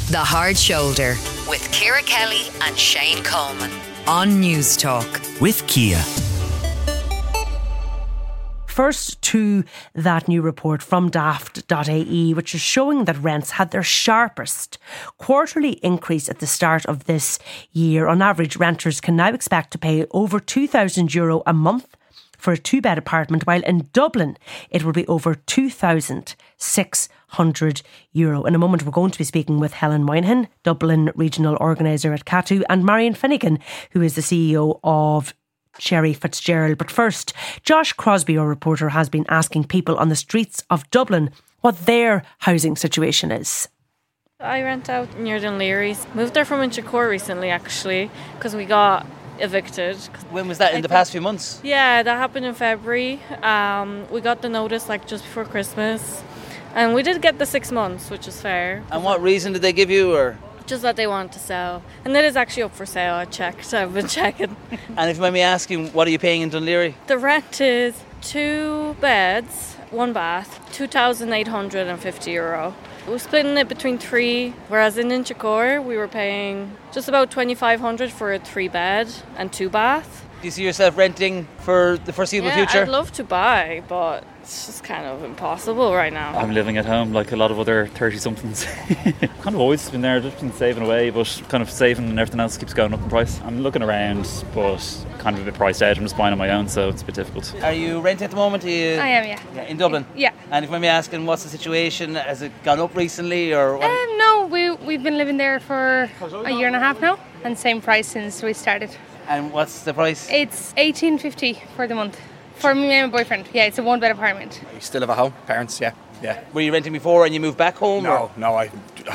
The Hard Shoulder with Ciara Kelly and Shane Coleman on News Talk with Kia. First to that new report from daft.ie, which is showing that rents had their sharpest quarterly increase at the start of this year. On average, renters can now expect to pay over €2,000 a month for a two-bed apartment, while in Dublin it will be over €2,600. In a moment we're going to be speaking with Helen Moynihan, Dublin Regional Organiser at CATU, and Marion Finnegan, who is the CEO of Sherry Fitzgerald. But first, Josh Crosby, our reporter, has been asking people on the streets of Dublin what their housing situation is. I rent out near Dunleary's. Moved there from Inchicore recently, actually, because we got evicted. When was that? In the past few months? Yeah, that happened in February. We got the notice just before Christmas, and we did get the 6 months, which is fair. And what reason did they give you? Or just that they want to sell, and it is actually up for sale. I've been checking. And if you mind me asking, what are you paying in Dunleary? The rent is 2 beds, 1 bath, €2,850. We're splitting it between 3, whereas in Inchicore we were paying just about $2,500 for a 3-bed and 2 bath. Do you see yourself renting for the foreseeable future? I'd love to buy, but it's just kind of impossible right now. I'm living at home like a lot of other 30-somethings. Kind of always been there, just been saving away, but kind of saving and everything else keeps going up in price. I'm looking around, but kind of a bit priced out. I'm just buying on my own, so it's a bit difficult. Are you renting at the moment? I am, yeah. In Dublin? Yeah. And if you mind me asking, what's the situation? Has it gone up recently? Or what? No, we've been living there for a year and a half now, and same price since we started. And what's the price? It's $1,850 for the month. For me and my boyfriend. Yeah, it's a 1-bed apartment. We still have a home, parents, yeah. Were you renting before and you moved back home? No, I've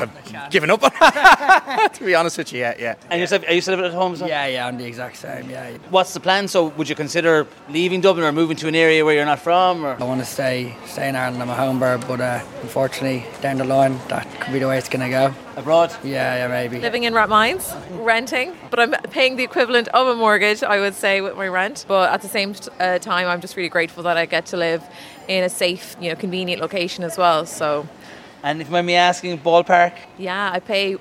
given up on it, to be honest with you, yeah. And yourself, are you still living at home? Yeah, I'm the exact same, yeah. What's the plan? So would you consider leaving Dublin or moving to an area where you're not from? Or? I want to stay in Ireland. I'm a home bird, but unfortunately, down the line, that could be the way it's going to go. Abroad? Yeah, maybe. Living in Rathmines, renting, but I'm paying the equivalent of a mortgage, I would say, with my rent. But at the same time, I'm just really grateful that I get to live in a safe, convenient location as well. So, and if you mind me asking, ballpark? Yeah, I pay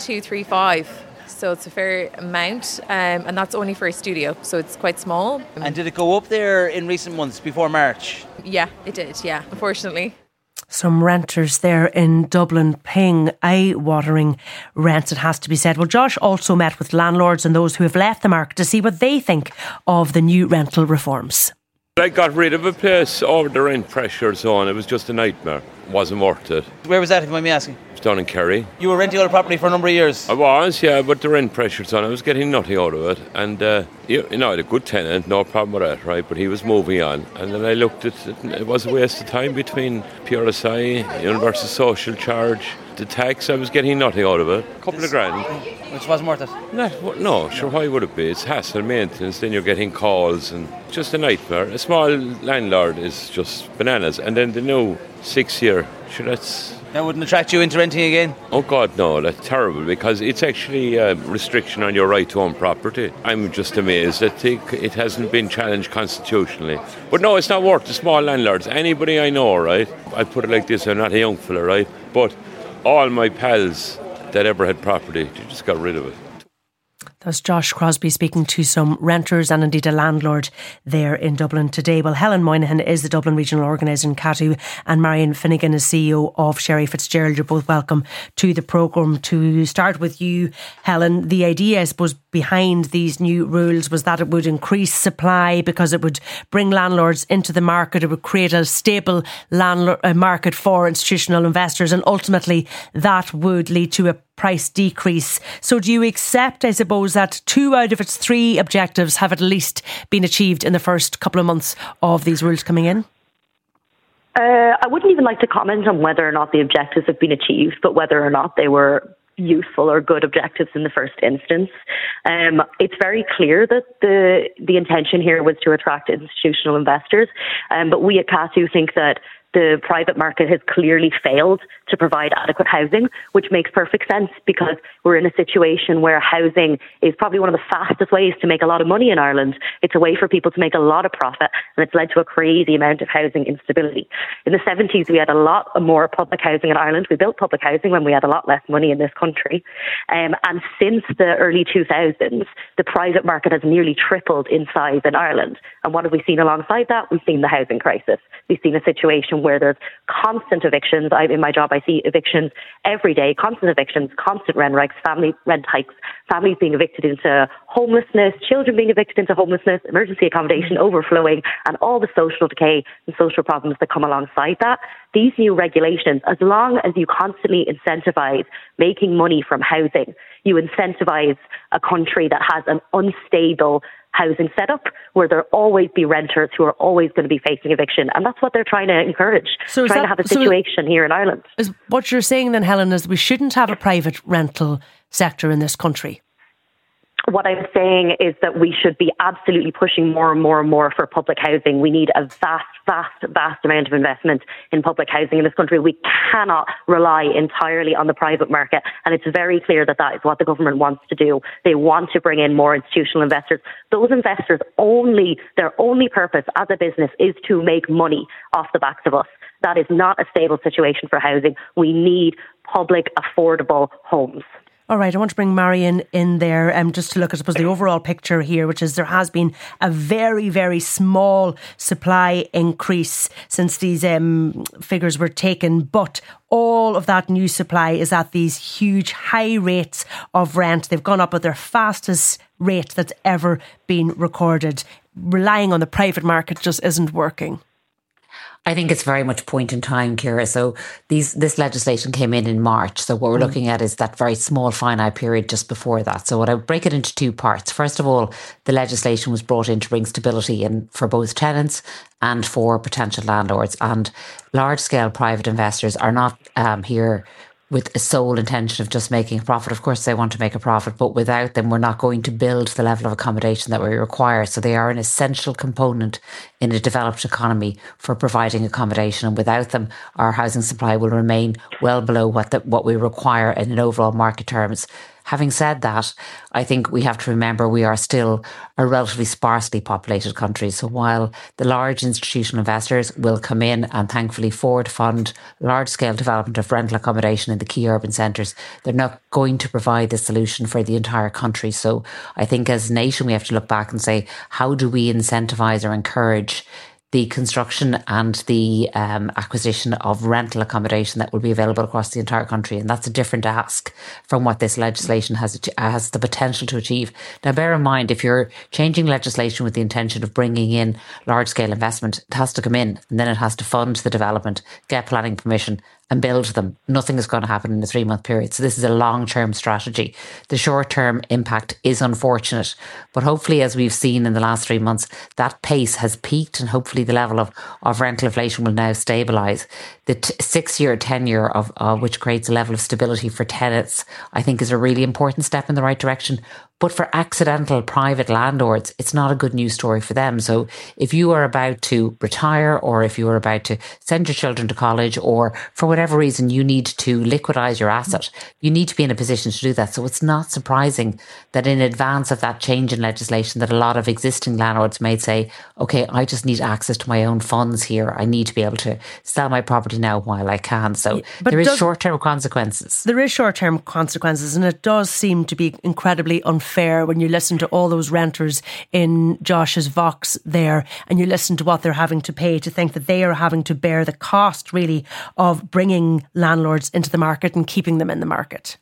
1,235, so it's a fair amount, and that's only for a studio, so it's quite small. And did it go up there in recent months before March? Yeah, it did. Yeah, unfortunately. Some renters there in Dublin paying eye-watering rents, it has to be said. Well, Josh also met with landlords and those who have left the market to see what they think of the new rental reforms. I got rid of a place over the rent pressure zone. It was just a nightmare. It wasn't worth it. Where was that, if you mind me asking? It was down in Kerry. You were renting out a property for a number of years? I was, yeah, but the rent pressure zone, I was getting nothing out of it. And, I had a good tenant, no problem with that, right? But he was moving on. And then I looked at it, it was a waste of time between PRSI, Universal Social Charge, the tax. I was getting nothing out of it. A couple of grand. Which wasn't worth it? No, sure, why would it be? It's hassle maintenance, then you're getting calls and just a nightmare. A small landlord is just bananas. And then the new 6-year, that wouldn't attract you into renting again? Oh God, no, that's terrible, because it's actually a restriction on your right to own property. I'm just amazed that it hasn't been challenged constitutionally. But no, it's not worth the small landlords. Anybody I know, right? I put it like this, I'm not a young fella, right? But all my pals that ever had property, they just got rid of it. That's Josh Crosby speaking to some renters and indeed a landlord there in Dublin today. Well, Helen Moynihan is the Dublin Regional Organiser in CATU, and Marion Finnegan is CEO of Sherry Fitzgerald. You're both welcome to the programme. To start with you, Helen, the idea, I suppose, behind these new rules was that it would increase supply because it would bring landlords into the market. It would create a stable market for institutional investors, and ultimately that would lead to a price decrease. So do you accept, I suppose, that 2 out of its 3 objectives have at least been achieved in the first couple of months of these rules coming in? I wouldn't even like to comment on whether or not the objectives have been achieved, but whether or not they were useful or good objectives in the first instance. It's very clear that the intention here was to attract institutional investors, but we at CATU think that The private market has clearly failed to provide adequate housing, which makes perfect sense because we're in a situation where housing is probably one of the fastest ways to make a lot of money in Ireland. It's a way for people to make a lot of profit, and it's led to a crazy amount of housing instability. In the 70s, we had a lot more public housing in Ireland. We built public housing when we had a lot less money in this country. And since the early 2000s, the private market has nearly tripled in size in Ireland. And what have we seen alongside that? We've seen the housing crisis. We've seen a situation where there's constant evictions. In my job, I see evictions every day, constant evictions, constant rent hikes, families being evicted into homelessness, children being evicted into homelessness, emergency accommodation overflowing, and all the social decay and social problems that come alongside that. These new regulations, as long as you constantly incentivise making money from housing, you incentivise a country that has an unstable housing setup where there'll always be renters who are always going to be facing eviction. And that's what they're trying to encourage, to have a situation here in Ireland. Is what you're saying then, Helen, is we shouldn't have a private rental sector in this country? What I'm saying is that we should be absolutely pushing more and more and more for public housing. We need a vast amount of investment in public housing in this country. We cannot rely entirely on the private market. And it's very clear that that is what the government wants to do. They want to bring in more institutional investors. Those investors their only purpose as a business is to make money off the backs of us. That is not a stable situation for housing. We need public, affordable homes. All right, I want to bring Marion in there just to look at, I suppose, the overall picture here, which is there has been a very, very small supply increase since these figures were taken, but all of that new supply is at these huge high rates of rent. They've gone up at their fastest rate that's ever been recorded. Relying on the private market just isn't working. I think it's very much point in time, Ciara. So this legislation came in March. So what we're looking at is that very small finite period just before that. So what I would break it into two parts. First of all, the legislation was brought in to bring stability for both tenants and for potential landlords. And large-scale private investors are not here with a sole intention of just making a profit. Of course, they want to make a profit, but without them, we're not going to build the level of accommodation that we require. So they are an essential component in a developed economy for providing accommodation. And without them, our housing supply will remain well below what we require in an overall market terms. Having said that, I think we have to remember we are still a relatively sparsely populated country. So while the large institutional investors will come in and thankfully forward fund large-scale development of rental accommodation in the key urban centres, they're not going to provide the solution for the entire country. So I think as a nation, we have to look back and say, how do we incentivise or encourage the construction and the acquisition of rental accommodation that will be available across the entire country? And that's a different ask from what this legislation has the potential to achieve. Now, bear in mind, if you're changing legislation with the intention of bringing in large-scale investment, it has to come in and then it has to fund the development, get planning permission and build them. Nothing is going to happen in a 3-month period. So this is a long-term strategy. The short-term impact is unfortunate, but hopefully, as we've seen in the last 3 months, that pace has peaked and hopefully the level of rental inflation will now stabilise. The 6-year tenure of which creates a level of stability for tenants, I think is a really important step in the right direction. But for accidental private landlords, it's not a good news story for them. So if you are about to retire or if you are about to send your children to college or for whatever reason you need to liquidise your asset, you need to be in a position to do that. So it's not surprising that in advance of that change in legislation that a lot of existing landlords may say, okay, I just need access to my own funds here. I need to be able to sell my property now while I can. So there is short-term consequences. There is short-term consequences, and it does seem to be incredibly unfair when you listen to all those renters in Josh's Vox there and you listen to what they're having to pay, to think that they are having to bear the cost really of bringing landlords into the market and keeping them in the market.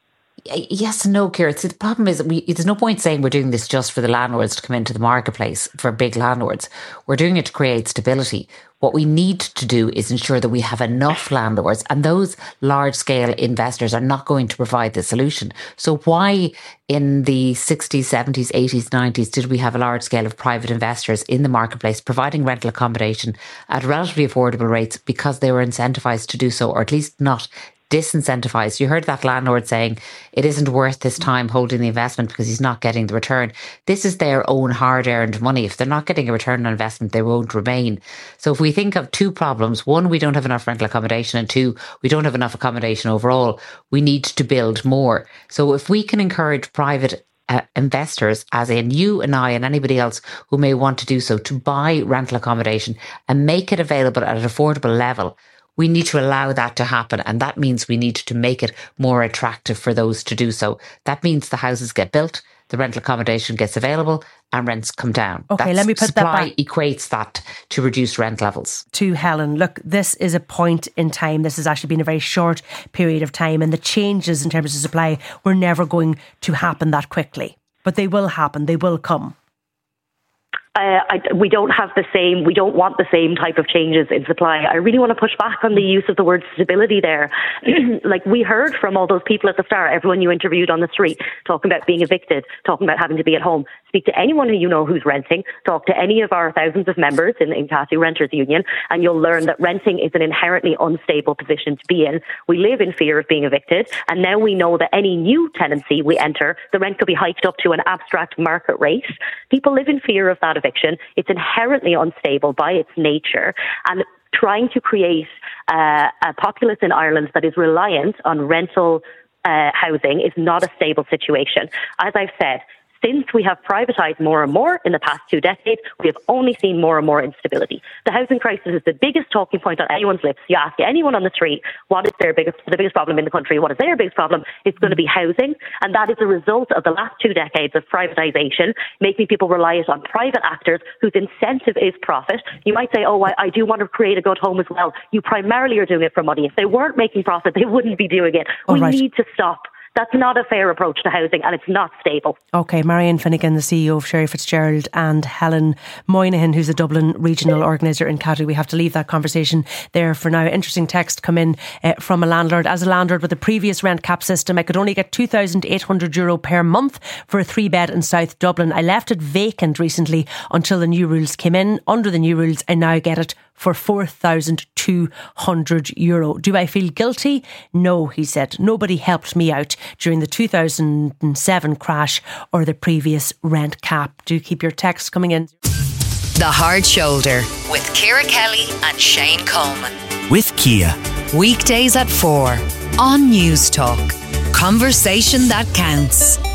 Yes and no, Ciara. The problem is there's no point saying we're doing this just for the landlords to come into the marketplace, for big landlords. We're doing it to create stability. What we need to do is ensure that we have enough landlords, and those large-scale investors are not going to provide the solution. So why in the 60s, 70s, 80s, 90s did we have a large scale of private investors in the marketplace providing rental accommodation at relatively affordable rates? Because they were incentivised to do so, or at least not disincentivised. You heard that landlord saying it isn't worth his time holding the investment because he's not getting the return. This is their own hard-earned money. If they're not getting a return on investment, they won't remain. So if we think of two problems, one, we don't have enough rental accommodation, and two, we don't have enough accommodation overall, we need to build more. So if we can encourage private investors, as in you and I and anybody else who may want to do so, to buy rental accommodation and make it available at an affordable level, we need to allow that to happen. And that means we need to make it more attractive for those to do so. That means the houses get built, the rental accommodation gets available, and rents come down. Okay, let me put that back. Supply equates that to reduced rent levels. To Helen, look, this is a point in time. This has actually been a very short period of time, and the changes in terms of supply were never going to happen that quickly. But they will happen. They will come. We don't want the same type of changes in supply. I really want to push back on the use of the word stability there. Like, we heard from all those people at the start, everyone you interviewed on the street, talking about being evicted, talking about having to be at home. Speak to anyone who you know who's renting, talk to any of our thousands of members in CATU Renters Union, and you'll learn that renting is an inherently unstable position to be in. We live in fear of being evicted, and now we know that any new tenancy we enter, the rent could be hiked up to an abstract market rate. People live in fear of that eviction. It's inherently unstable by its nature, and trying to create a populace in Ireland that is reliant on rental housing is not a stable situation. As I've said, since we have privatised more and more in the past 2 decades, we have only seen more and more instability. The housing crisis is the biggest talking point on anyone's lips. You ask anyone on the street, what is the biggest problem in the country? What is their biggest problem? It's going to be housing. And that is a result of the last 2 decades of privatisation, making people reliant on private actors whose incentive is profit. You might say, I do want to create a good home as well. You primarily are doing it for money. If they weren't making profit, they wouldn't be doing it. We need to stop. That's not a fair approach to housing, and it's not stable. OK, Marion Finnegan, the CEO of Sherry Fitzgerald, and Helen Moynihan, who's a Dublin regional organiser in CATU. We have to leave that conversation there for now. Interesting text come in from a landlord. As a landlord with the previous rent cap system, I could only get €2,800 per month for a 3-bed in South Dublin. I left it vacant recently until the new rules came in. Under the new rules, I now get it for €4,200. Do I feel guilty? No, he said. Nobody helped me out during the 2007 crash or the previous rent cap. Do keep your texts coming in. The Hard Shoulder with Ciara Kelly and Shane Coleman. With Kia. Weekdays at 4 on News Talk. Conversation that counts.